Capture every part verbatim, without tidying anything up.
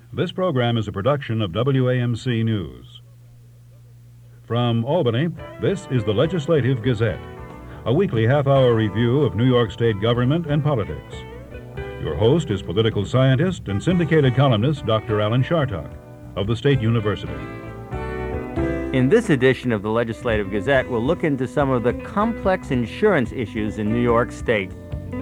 This program is a production of W A M C News. From Albany, this is the Legislative Gazette, a weekly half-hour review of New York State government and politics. Your host is political scientist and syndicated columnist Doctor Alan Chartock of the State University. In this edition of the Legislative Gazette, we'll look into some of the complex insurance issues in New York State.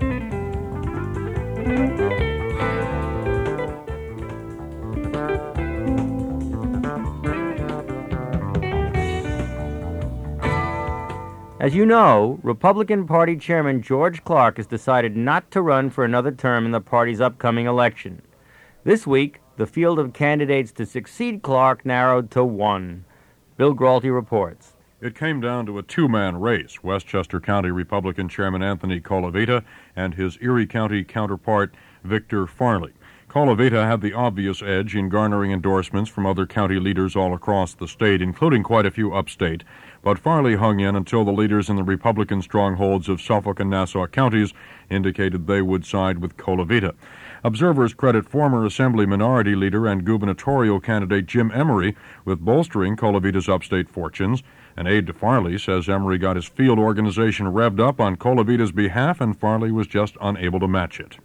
As you know, Republican Party Chairman George Clark has decided not to run for another term in the party's upcoming election. This week, the field of candidates to succeed Clark narrowed to one. Bill Gralty reports. It came down to a two-man race, Westchester County Republican Chairman Anthony Colavita and his Erie County counterpart, Victor Farley. Colavita had the obvious edge in garnering endorsements from other county leaders all across the state, including quite a few upstate, but Farley hung in until the leaders in the Republican strongholds of Suffolk and Nassau counties indicated they would side with Colavita. Observers credit former Assembly Minority Leader and gubernatorial candidate Jim Emery with bolstering Colavita's upstate fortunes. An aide to Farley says Emery got his field organization revved up on Colavita's behalf, and Farley was just unable to match it.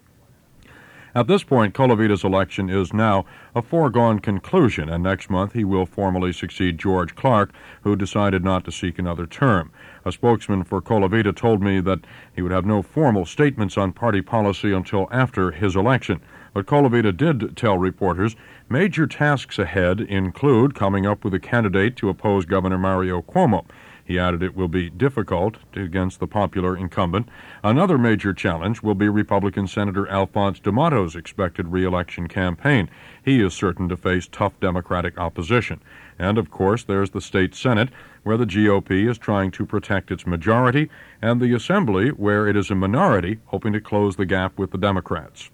At this point, Colavita's election is now a foregone conclusion, and next month he will formally succeed George Clark, who decided not to seek another term. A spokesman for Colavita told me that he would have no formal statements on party policy until after his election. But Colavita did tell reporters major tasks ahead include coming up with a candidate to oppose Governor Mario Cuomo. He added it will be difficult against the popular incumbent. Another major challenge will be Republican Senator Alphonse D'Amato's expected re-election campaign. He is certain to face tough Democratic opposition. And, of course, there's the state Senate, where the G O P is trying to protect its majority, and the Assembly, where it is a minority, hoping to close the gap with the Democrats.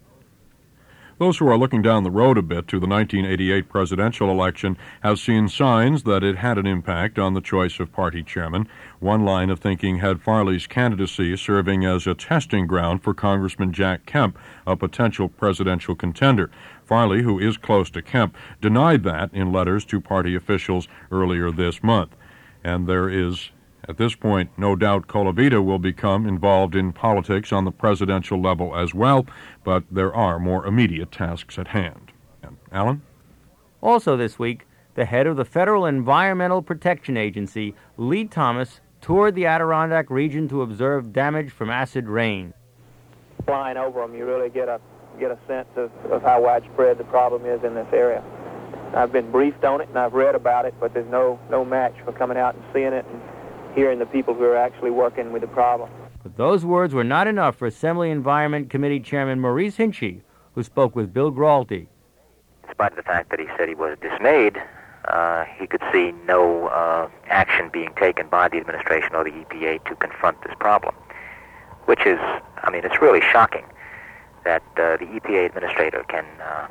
Those who are looking down the road a bit to the nineteen eighty-eight presidential election have seen signs that it had an impact on the choice of party chairman. One line of thinking had Farley's candidacy serving as a testing ground for Congressman Jack Kemp, a potential presidential contender. Farley, who is close to Kemp, denied that in letters to party officials earlier this month. And there is, at this point, no doubt Colavita will become involved in politics on the presidential level as well, but there are more immediate tasks at hand. And Alan? Also this week, the head of the Federal Environmental Protection Agency, Lee Thomas, toured the Adirondack region to observe damage from acid rain. Flying over them, you really get a get a sense of, of how widespread the problem is in this area. I've been briefed on it and I've read about it, but there's no, no match for coming out and seeing it and hearing the people who are actually working with the problem. But those words were not enough for Assembly Environment Committee Chairman Maurice Hinchey, who spoke with Bill Gralty. In spite of the fact that he said he was dismayed, uh, he could see no uh, action being taken by the administration or the E P A to confront this problem, which is, I mean, it's really shocking that uh, the E P A administrator can uh,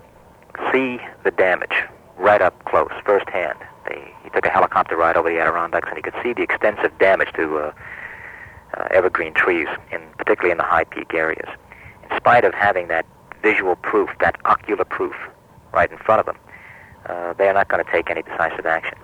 see the damage right up close, firsthand. They, he took a helicopter ride over the Adirondacks, and he could see the extensive damage to uh, uh, evergreen trees, in, particularly in the high peak areas. In spite of having that visual proof, that ocular proof, right in front of them, uh, they are not going to take any decisive action.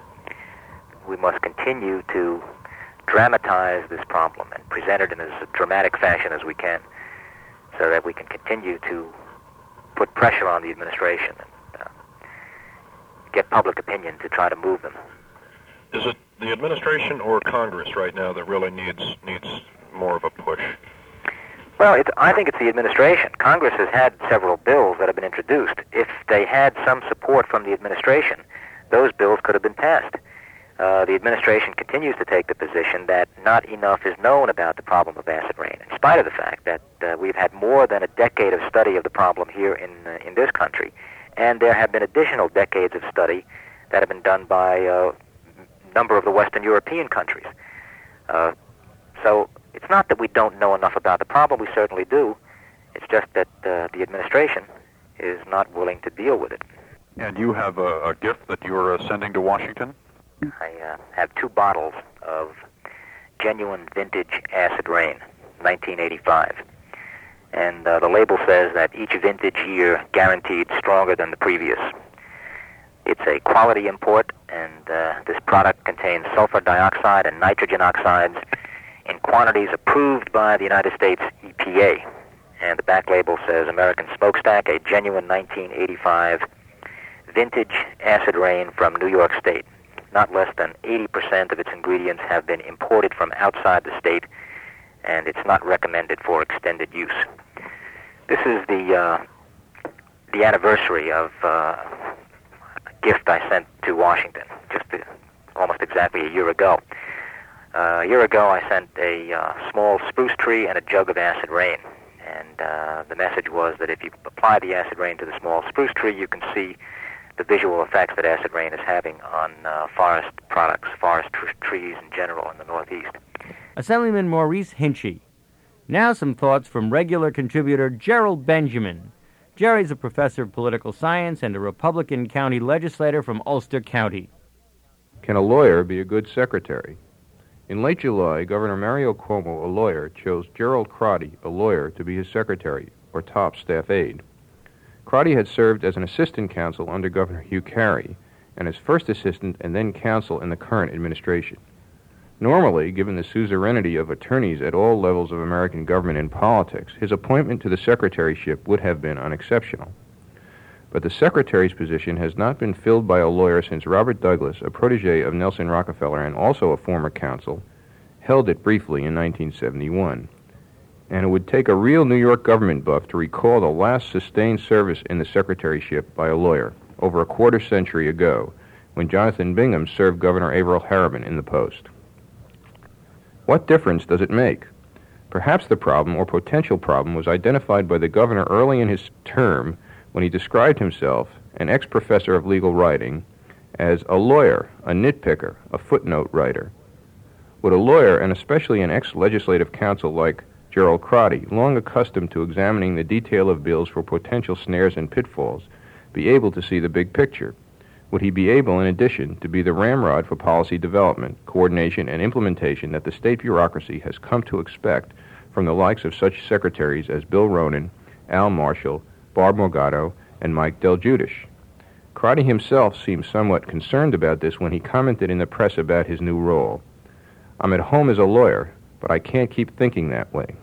We must continue to dramatize this problem and present it in as dramatic fashion as we can, so that we can continue to put pressure on the administration and uh, get public opinion to try to move them. Is it the administration or Congress right now that really needs needs more of a push? Well, it, I think it's the administration. Congress has had several bills that have been introduced. If they had some support from the administration, those bills could have been passed. Uh, the administration continues to take the position that not enough is known about the problem of acid rain, in spite of the fact that uh, we've had more than a decade of study of the problem here in uh, in this country, and there have been additional decades of study that have been done by a number of the Western European countries. Uh, so it's not that we don't know enough about the problem, we certainly do. It's just that uh, the administration is not willing to deal with it. And you have a, a gift that you're uh, sending to Washington? I uh, have two bottles of genuine vintage acid rain, nineteen eighty-five. And uh, the label says that each vintage year guaranteed stronger than the previous. It's a quality import, and uh, this product contains sulfur dioxide and nitrogen oxides in quantities approved by the United States E P A. And the back label says American Smokestack, a genuine nineteen eighty-five vintage acid rain from New York State. Not less than eighty percent of its ingredients have been imported from outside the state, and it's not recommended for extended use. This is the uh, the anniversary of uh, a gift I sent to Washington just uh, almost exactly a year ago. Uh, a year ago, I sent a uh, small spruce tree and a jug of acid rain. And uh, the message was that if you apply the acid rain to the small spruce tree, you can see the visual effects that acid rain is having on uh, forest products, forest tr- trees in general in the Northeast. Assemblyman Maurice Hinchey. Now some thoughts from regular contributor Gerald Benjamin. Jerry's a professor of political science and a Republican county legislator from Ulster County. Can a lawyer be a good secretary? In late July, Governor Mario Cuomo, a lawyer, chose Gerald Crotty, a lawyer, to be his secretary, or top staff aide. Crotty had served as an assistant counsel under Governor Hugh Carey, and as first assistant and then counsel in the current administration. Normally, given the suzerainty of attorneys at all levels of American government and politics, his appointment to the secretaryship would have been unexceptional. But the secretary's position has not been filled by a lawyer since Robert Douglas, a protege of Nelson Rockefeller and also a former counsel, held it briefly in nineteen seventy-one. And it would take a real New York government buff to recall the last sustained service in the secretaryship by a lawyer, over a quarter century ago, when Jonathan Bingham served Governor Averell Harriman in the post. What difference does it make? Perhaps the problem, or potential problem, was identified by the governor early in his term when he described himself, an ex-professor of legal writing, as a lawyer, a nitpicker, a footnote writer. Would a lawyer, and especially an ex-legislative counsel like Gerald Crotty, long accustomed to examining the detail of bills for potential snares and pitfalls, be able to see the big picture? Would he be able, in addition, to be the ramrod for policy development, coordination, and implementation that the state bureaucracy has come to expect from the likes of such secretaries as Bill Ronan, Al Marshall, Barb Morgado, and Mike Del Giudice? Crotty himself seemed somewhat concerned about this when he commented in the press about his new role. "I'm at home as a lawyer, but I can't keep thinking that way."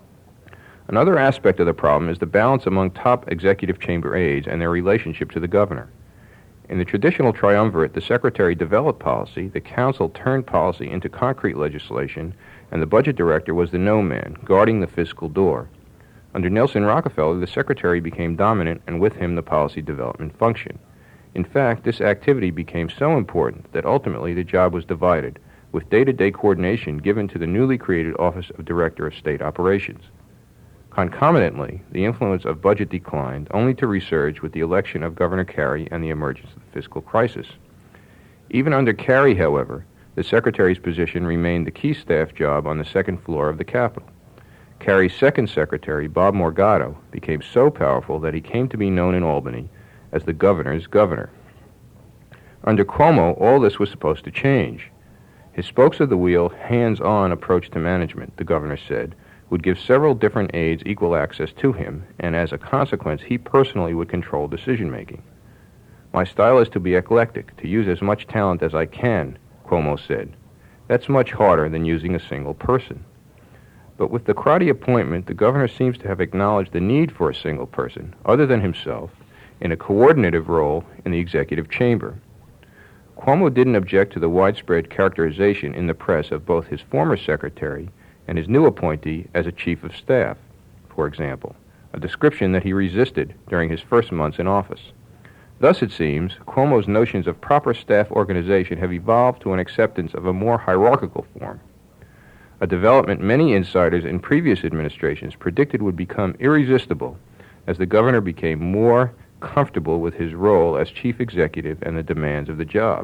Another aspect of the problem is the balance among top executive chamber aides and their relationship to the governor. In the traditional triumvirate, the secretary developed policy, the council turned policy into concrete legislation, and the budget director was the no-man, guarding the fiscal door. Under Nelson Rockefeller, the secretary became dominant, and with him the policy development function. In fact, this activity became so important that ultimately the job was divided, with day-to-day coordination given to the newly created Office of Director of State Operations. Concomitantly, the influence of budget declined, only to resurge with the election of Governor Carey and the emergence of the fiscal crisis. Even under Carey, however, the secretary's position remained the key staff job on the second floor of the Capitol. Carey's second secretary, Bob Morgado, became so powerful that he came to be known in Albany as the governor's governor. Under Cuomo, all this was supposed to change. His spokes of the wheel, hands-on approach to management, the governor said, would give several different aides equal access to him, and as a consequence, he personally would control decision-making. "My style is to be eclectic, to use as much talent as I can," Cuomo said. "That's much harder than using a single person." But with the Crotty appointment, the governor seems to have acknowledged the need for a single person, other than himself, in a coordinative role in the executive chamber. Cuomo didn't object to the widespread characterization in the press of both his former secretary and his new appointee as a chief of staff, for example, a description that he resisted during his first months in office. Thus, it seems, Cuomo's notions of proper staff organization have evolved to an acceptance of a more hierarchical form, a development many insiders in previous administrations predicted would become irresistible as the governor became more comfortable with his role as chief executive and the demands of the job.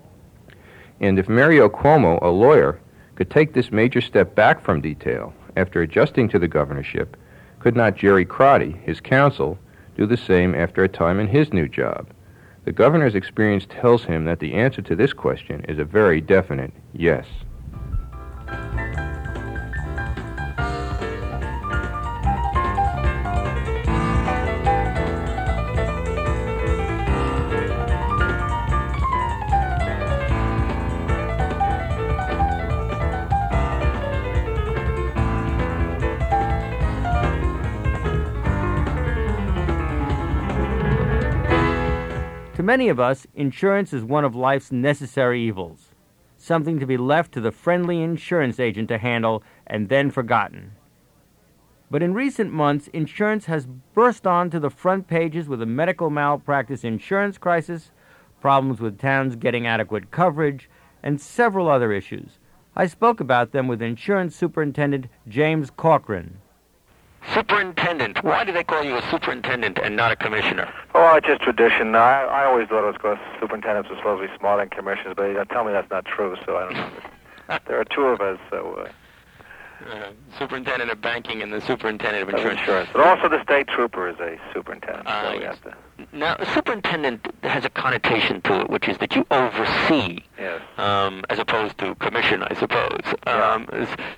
And if Mario Cuomo, a lawyer, could take this major step back from detail after adjusting to the governorship, could not Jerry Crotty, his counsel, do the same after a time in his new job? The governor's experience tells him that the answer to this question is a very definite yes. To many of us, insurance is one of life's necessary evils, something to be left to the friendly insurance agent to handle and then forgotten. But in recent months, insurance has burst onto the front pages with a medical malpractice insurance crisis, problems with towns getting adequate coverage, and several other issues. I spoke about them with Insurance Superintendent James Corcoran. Superintendent. Why do they call you a superintendent and not a commissioner? Oh, it's just tradition. I, I always thought it was because superintendents were supposed to be smarter than commissioners, but you tell me that's not true, so I don't know. There are two of us, so... Uh, Uh, superintendent of banking and the superintendent of insurance. insurance. But also the state trooper is a superintendent. Uh, so we yes. have to... Now, a superintendent has a connotation to it, which is that you oversee, yes. um, as opposed to commission, I suppose. Yeah. Um,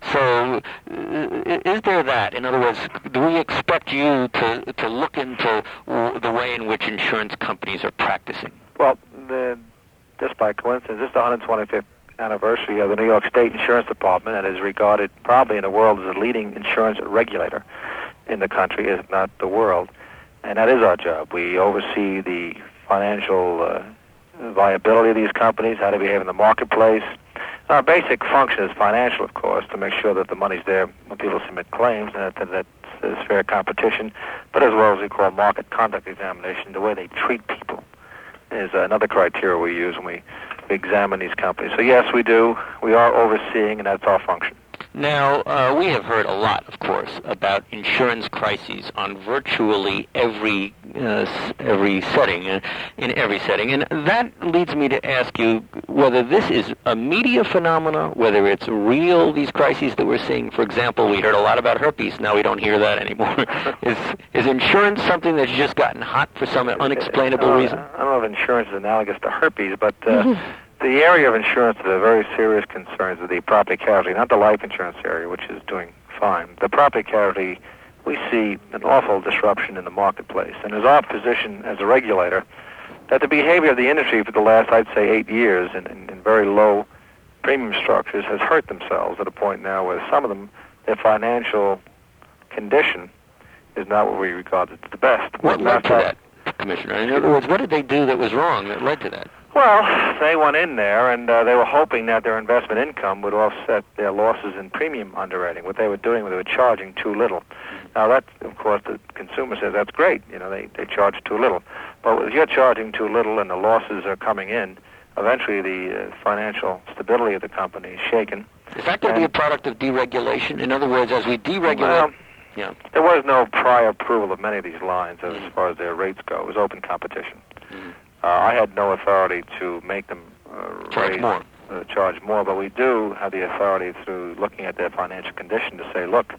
so, uh, is there that? In other words, do we expect you to to look into the way in which insurance companies are practicing? Well, the, just by coincidence, this is the one hundred twenty-fifth anniversary of the New York State Insurance Department, and is regarded probably in the world as a leading insurance regulator in the country, if not the world. And that is our job. We oversee the financial uh, viability of these companies, how they behave in the marketplace. Our basic function is financial, of course, to make sure that the money's there when people submit claims and that, that, that there's fair competition, but as well as we call market conduct examination, the way they treat people is another criteria we use when we examine these companies. So yes, we do. We are overseeing, and that's our function. Now, uh, we have heard a lot, of course, about insurance crises on virtually every uh, every setting, uh, in every setting, and that leads me to ask you whether this is a media phenomena, whether it's real, these crises that we're seeing. For example, we heard a lot about herpes. Now we don't hear that anymore. is is insurance something that's just gotten hot for some unexplainable reason? I don't know if insurance is analogous to herpes, but... Uh, mm-hmm. The area of insurance that are very serious concerns is the property casualty, not the life insurance area, which is doing fine. The property casualty, we see an awful disruption in the marketplace. And it's our position as a regulator that the behavior of the industry for the last, I'd say, eight years in, in, in very low premium structures has hurt themselves at a point now where some of them, their financial condition is not what we regard as the best. What led to that, Commissioner? In other words, what did they do that was wrong that led to that? Well, they went in there, and uh, they were hoping that their investment income would offset their losses in premium underwriting. What they were doing was they were charging too little. Now, that, of course, the consumer says that's great. You know, they, they charge too little. But if you're charging too little and the losses are coming in, eventually the uh, financial stability of the company is shaken. Is that going to be a product of deregulation? In other words, as we deregulate... Well, yeah. There was no prior approval of many of these lines as mm. far as their rates go. It was open competition. Mm. Uh, I had no authority to make them uh, charge raise, more. Uh, charge more, but we do have the authority through looking at their financial condition to say, look,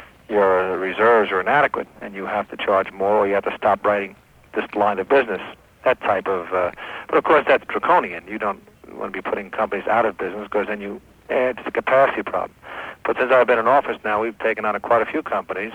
your reserves are inadequate, and you have to charge more, or you have to stop writing this line of business. That type of, uh, but of course that's draconian. You don't want to be putting companies out of business because then you add to the capacity problem. But since I've been in office now, we've taken on quite a few companies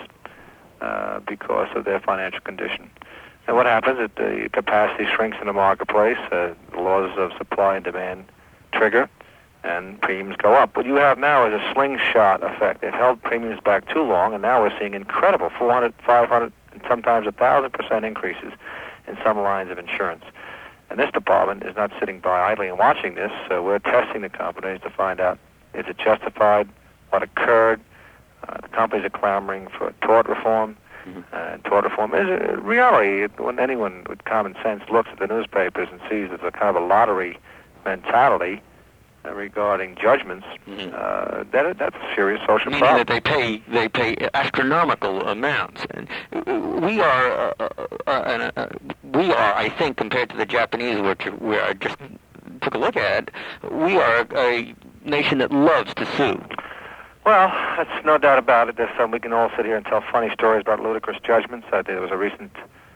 uh, because of their financial condition. And what happens is the capacity shrinks in the marketplace, uh, the laws of supply and demand trigger, and premiums go up. What you have now is a slingshot effect. They've held premiums back too long, and now we're seeing incredible four hundred, five hundred, and sometimes one thousand percent increases in some lines of insurance. And this department is not sitting by idly and watching this. So we're testing the companies to find out, is it justified, what occurred. Uh, the companies are clamoring for tort reform. Mm-hmm. And tort reform is a reality. When anyone with common sense looks at the newspapers and sees there's a kind of a lottery mentality uh, regarding judgments, mm-hmm. uh, that that's a serious social Meaning problem. that they pay they pay astronomical amounts, and we are uh, uh, uh, uh, we are I think compared to the Japanese, which we are just took a look at, we are a nation that loves to sue. Well, that's no doubt about it. There's some, we can all sit here and tell funny stories about ludicrous judgments. Uh, there was a recent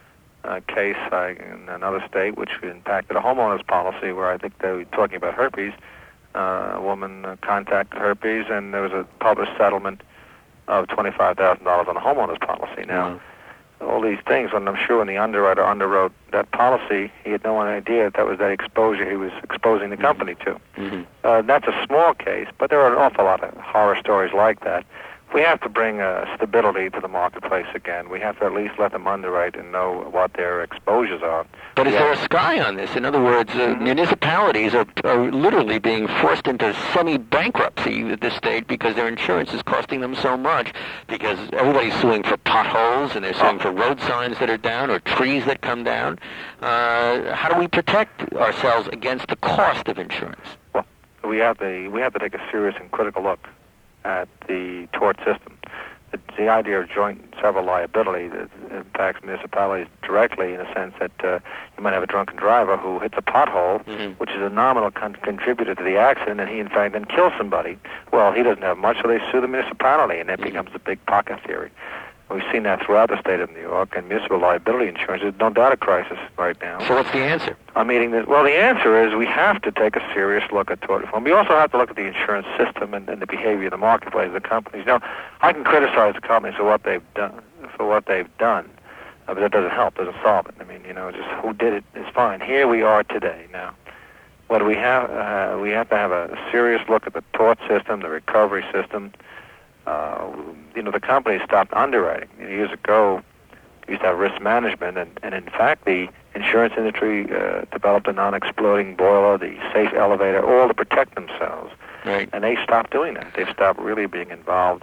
uh, case uh, in another state which impacted a homeowner's policy where I think they were talking about herpes. Uh, a woman uh, contacted herpes, and there was a published settlement of twenty-five thousand dollars on a homeowner's policy. Now, mm-hmm. all these things, when I'm sure when the underwriter underwrote that policy, he had no idea that, that was that exposure he was exposing the company to. Mm-hmm. Uh, that's a small case, but there are an awful lot of horror stories like that, we have to bring uh, stability to the marketplace again. We have to at least let them underwrite and know what their exposures are. But is Yeah. there a sky on this? In other words, uh, municipalities are, are literally being forced into semi-bankruptcy at this stage because their insurance is costing them so much, because everybody's suing for potholes and they're suing for road signs that are down or trees that come down. Uh, how do we protect ourselves against the cost of insurance? Well, we have to we have to take a serious and critical look at the tort system. The, the idea of joint and several liability that impacts municipalities directly, in a sense that uh, you might have a drunken driver who hits a pothole, Mm-hmm. which is a nominal con- contributor to the accident, and he in fact then kills somebody. Well, he doesn't have much, so they sue the municipality, and that becomes a big pocket theory. We've seen that throughout the state of New York, and municipal liability insurance is no doubt a crisis right now. So what's the answer? I'm meeting this. Well, the answer is we have to take a serious look at tort reform. We also have to look at the insurance system and, and the behavior of the marketplace, the companies. Now, I can criticize the companies for what they've done, for what they've done, uh, but that doesn't help, doesn't solve it. I mean, you know, just who did it is fine. Here we are today. Now, what we have, uh, we have to have a serious look at the tort system, the recovery system. Uh, you know, the companies stopped underwriting. You know, years ago, we used to have risk management, and, and in fact, the insurance industry uh, developed a non-exploding boiler, the safe elevator, all to protect themselves. Right. And they stopped doing that. They've stopped really being involved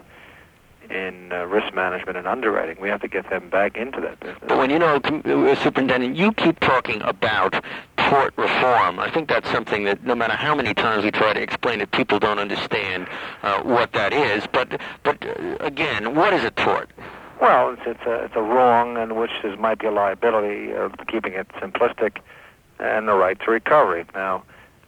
in uh, risk management and underwriting. We have to get them back into that business. But when, you know, com- uh, Superintendent, you keep talking about tort reform. I think that's something that no matter how many times we try to explain it, people don't understand uh, what that is. But, but uh, again, what is a tort? Well, it's, it's, a, it's a wrong in which there might be a liability, uh, keeping it simplistic, and the right to recovery. Now,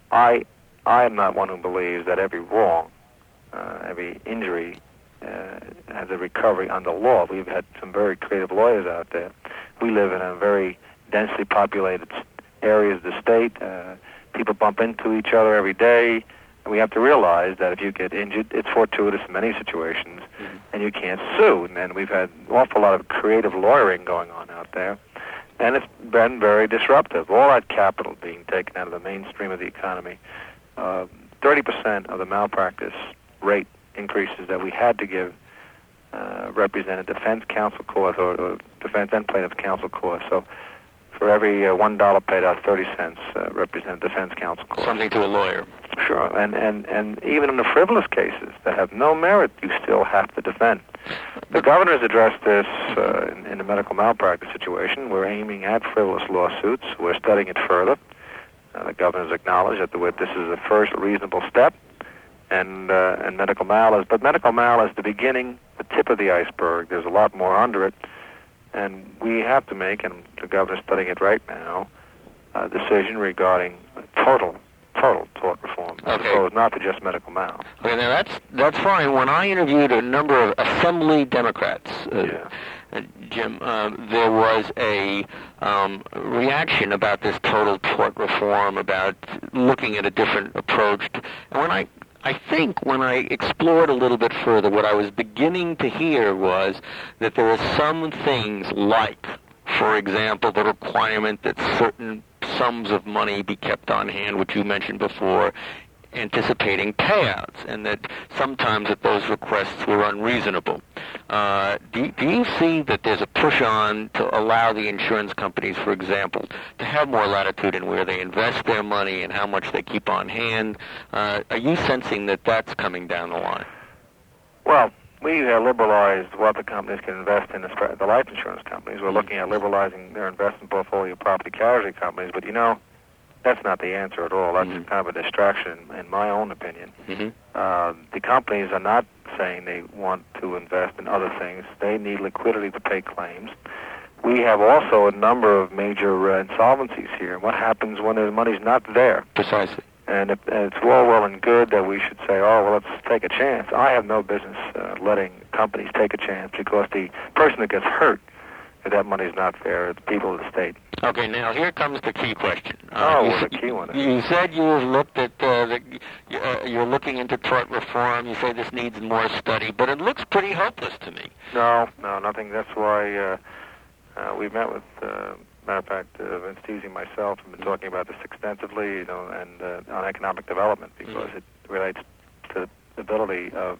I I am not one who believes that every wrong, uh, every injury, uh, has a recovery under law. We've had some very creative lawyers out there. We live in a very densely populated areas of the state. Uh, people bump into each other every day. And we have to realize that if you get injured, it's fortuitous in many situations, mm-hmm. and you can't sue. And we've had an awful lot of creative lawyering going on out there, and it's been very disruptive. All that capital being taken out of the mainstream of the economy. Uh, thirty percent of the malpractice rate increases that we had to give uh, represented defense counsel costs or, or defense and plaintiff counsel costs. So for every uh, one dollar paid out, thirty cents uh, represent defense counsel costs. Something to a lawyer. Sure, and, and, and even in the frivolous cases that have no merit, you still have to defend. The governor has addressed this uh, in, in the medical malpractice situation. We're aiming at frivolous lawsuits. We're studying it further. Uh, the governor has acknowledged that the, this is the first reasonable step, and uh, and medical mal is, but medical mal is the beginning, the tip of the iceberg. There's a lot more under it, and we have to make, and the governor's studying it right now, a decision regarding total, total tort reform, as Okay. opposed not to just medical mal. Okay, now that's that's fine. When I interviewed a number of Assembly Democrats, uh, Yeah. uh, Jim, uh, there was a um, reaction about this total tort reform, about looking at a different approach. And when I, I think when I explored a little bit further, what I was beginning to hear was that there are some things like, for example, the requirement that certain sums of money be kept on hand, which you mentioned before, anticipating payouts, and that sometimes that those requests were unreasonable. Uh, do, do you see that there's a push on to allow the insurance companies, for example, to have more latitude in where they invest their money and how much they keep on hand? Uh, are you sensing that that's coming down the line? Well, we have liberalized what the companies can invest in, the, the life insurance companies. We're looking at liberalizing their investment portfolio of property casualty companies, but you know, that's not the answer at all. That's Mm-hmm. kind of a distraction, in my own opinion. Mm-hmm. Uh, the companies are not saying they want to invest in other things. They need liquidity to pay claims. We have also a number of major uh, insolvencies here. What happens when the money's not there? Precisely. And, if, and it's all well and good that we should say, oh, well, let's take a chance. I have no business uh, letting companies take a chance, because the person that gets hurt if that money's not there, the people of the state. Okay, now here comes the key question. Oh, you, well, s- the key one is- You said you've looked at, uh, the, uh, you're looking into tort reform. You say this needs more study, but it looks pretty hopeless to me. No, no, nothing. That's why uh, uh, we met with, uh, matter of fact, uh, Vince Teasy and myself have been talking about this extensively, you know, and uh, on economic development, because Mhm. it relates to the ability of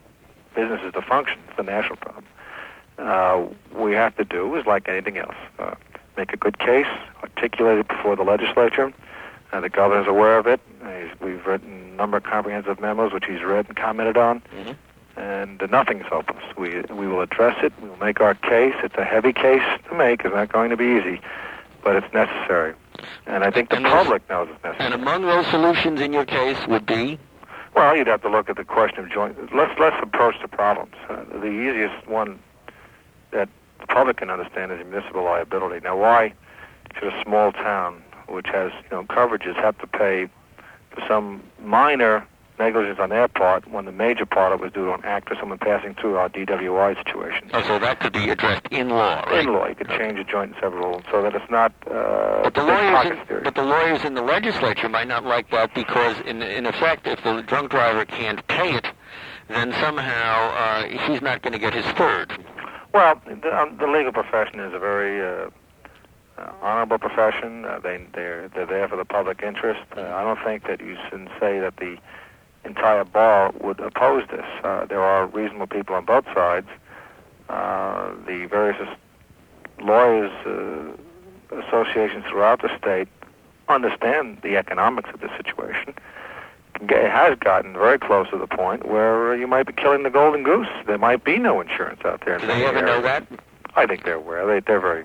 businesses to function. It's a national problem. Uh, we have to do is like anything else. Uh, make a good case, articulate it before the legislature. Uh, the governor's aware of it. Uh, he's, we've written a number of comprehensive memos, which he's read and commented on. Mm-hmm. And uh, nothing's hopeless. We we will address it. We will make our case. It's a heavy case to make. It's not going to be easy, but it's necessary. And I think the and public knows it's necessary. And among those solutions in your case would be? Well, you'd have to look at the question of joint. Let's let's approach the problems. Uh, the easiest one that the public can understand is municipal liability. Now, why should a small town, which has you know coverages, have to pay for some minor negligence on their part when the major part of it was due to an act or someone passing through our D W I situation? Oh, so that could be addressed in law, right? In law, you could change a joint and several so that it's not. Uh, but the lawyers, in, but the lawyers in the legislature might not like that because, in in effect, if the drunk driver can't pay it, then somehow uh, he's not going to get his third. Well, the, um, the legal profession is a very uh, uh, honorable profession. Uh, they they're they're there for the public interest. Uh, I don't think that you should say that the entire bar would oppose this. Uh, there are reasonable people on both sides. Uh, the various lawyers uh, associations throughout the state understand the economics of the situation. It has gotten very close to the point where you might be killing the golden goose. There might be no insurance out there. Do they ever know that? I think they're aware. They, they're very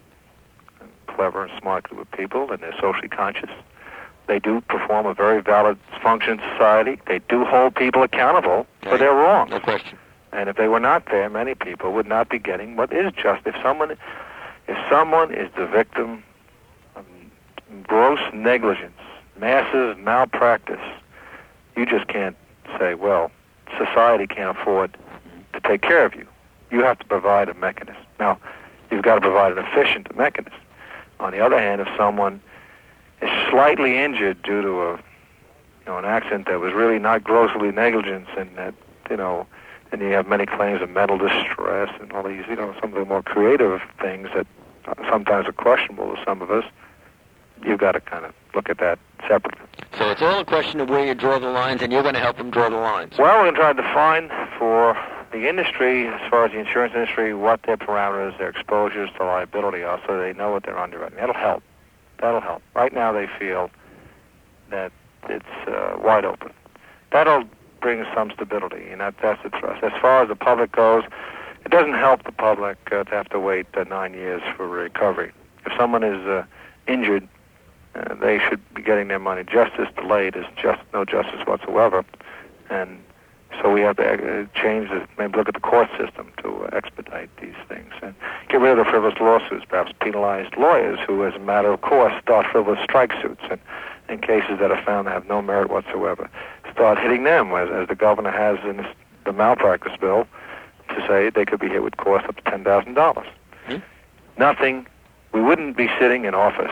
clever and smart group of people, and they're socially conscious. They do perform a very valid function in society. They do hold people accountable for their wrongs. No question. And if they were not there, many people would not be getting what is just. If someone, if someone is the victim of gross negligence, massive malpractice, you just can't say, well, society can't afford to take care of you. You have to provide a mechanism. Now, you've got to provide an efficient mechanism. On the other hand, if someone is slightly injured due to a, you know, an accident that was really not grossly negligence, and that, you know, and you have many claims of mental distress and all these, you know, some of the more creative things that sometimes are questionable to some of us, you've got to kind of look at that separately. So it's all a question of where you draw the lines, and you're going to help them draw the lines. Well, we're going to try to define for the industry, as far as the insurance industry, what their parameters, their exposures to liability are, so they know what they're underwriting. That'll help. That'll help. Right now they feel that it's uh, wide open. That'll bring some stability, and that, that's the thrust. As far as the public goes, it doesn't help the public uh, to have to wait uh, nine years for recovery. If someone is uh, injured, uh, they should be getting their money. Justice delayed is just no justice whatsoever, and so we have to uh, change the, maybe look at the court system to uh, expedite these things and get rid of the frivolous lawsuits, perhaps penalize lawyers who, as a matter of course, start frivolous strike suits and in cases that are found to have no merit whatsoever. Start hitting them, as, as the governor has in this, the malpractice bill, to say they could be hit with costs up to ten thousand dollars. Mm-hmm. Nothing, we wouldn't be sitting in office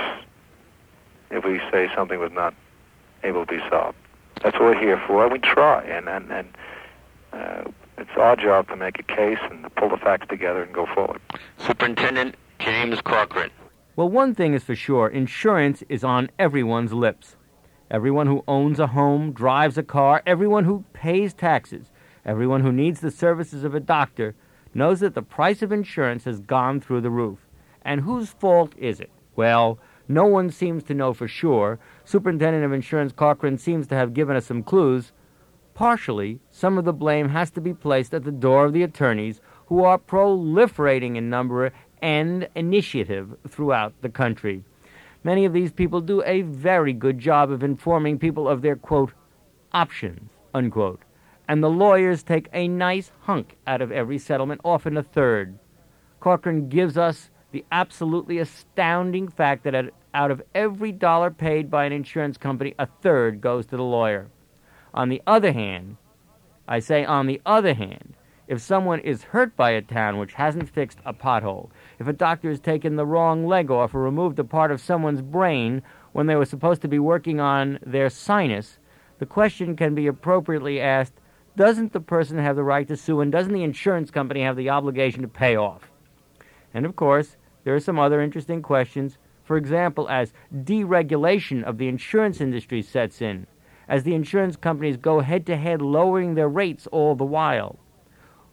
if we say something was not able to be solved. That's what we're here for, and we try, and, and, and uh, it's our job to make a case and to pull the facts together and go forward. Superintendent James Corcoran. Well, one thing is for sure, insurance is on everyone's lips. Everyone who owns a home, drives a car, everyone who pays taxes, everyone who needs the services of a doctor knows that the price of insurance has gone through the roof. And whose fault is it? Well, no one seems to know for sure. Superintendent of Insurance Corcoran seems to have given us some clues. Partially, some of the blame has to be placed at the door of the attorneys, who are proliferating in number and initiative throughout the country. Many of these people do a very good job of informing people of their, quote, options, unquote. And the lawyers take a nice hunk out of every settlement, often a third. Corcoran gives us the absolutely astounding fact that out of every dollar paid by an insurance company, a third goes to the lawyer. On the other hand, I say on the other hand, if someone is hurt by a town which hasn't fixed a pothole, if a doctor has taken the wrong leg off or removed a part of someone's brain when they were supposed to be working on their sinus, the question can be appropriately asked, doesn't the person have the right to sue, and doesn't the insurance company have the obligation to pay off? And of course, there are some other interesting questions, for example, as deregulation of the insurance industry sets in, as the insurance companies go head-to-head lowering their rates all the while.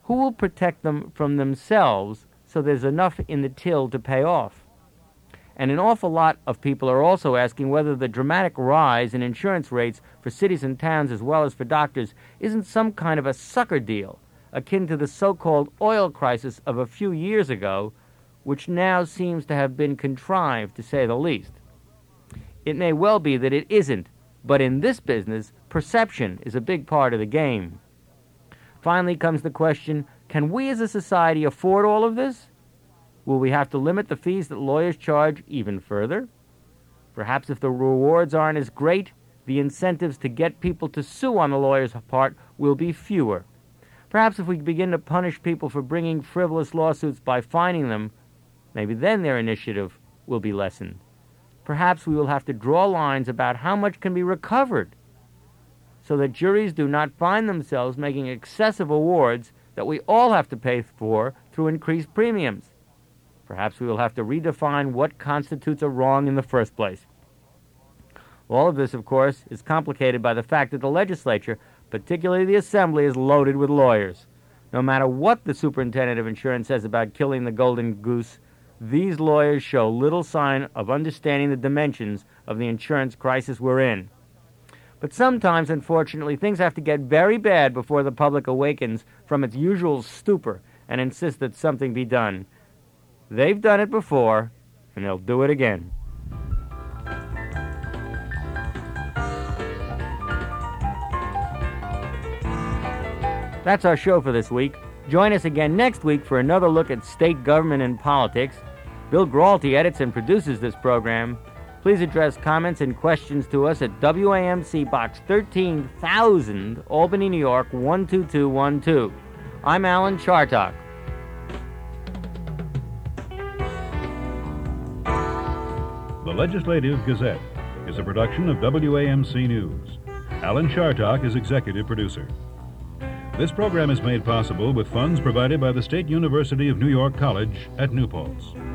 who will protect them from themselves so there's enough in the till to pay off? And an awful lot of people are also asking whether the dramatic rise in insurance rates for cities and towns as well as for doctors isn't some kind of a sucker deal, akin to the so-called oil crisis of a few years ago, which now seems to have been contrived, to say the least. It may well be that it isn't, but in this business, perception is a big part of the game. Finally comes the question, can we as a society afford all of this? Will we have to limit the fees that lawyers charge even further? Perhaps if the rewards aren't as great, the incentives to get people to sue on the lawyer's part will be fewer. Perhaps if we begin to punish people for bringing frivolous lawsuits by fining them, maybe then their initiative will be lessened. Perhaps we will have to draw lines about how much can be recovered so that juries do not find themselves making excessive awards that we all have to pay for through increased premiums. Perhaps we will have to redefine what constitutes a wrong in the first place. All of this, of course, is complicated by the fact that the legislature, particularly the Assembly, is loaded with lawyers. No matter what the superintendent of insurance says about killing the golden goose, these lawyers show little sign of understanding the dimensions of the insurance crisis we're in. But sometimes, unfortunately, things have to get very bad before the public awakens from its usual stupor and insists that something be done. They've done it before, and they'll do it again. That's our show for this week. Join us again next week for another look at state government and politics. Bill Gralty edits and produces this program. Please address comments and questions to us at W A M C Box thirteen thousand, Albany, New York, one two two one two. I'm Alan Chartock. The Legislative Gazette is a production of W A M C News. Alan Chartock is executive producer. This program is made possible with funds provided by the State University of New York College at New Paltz.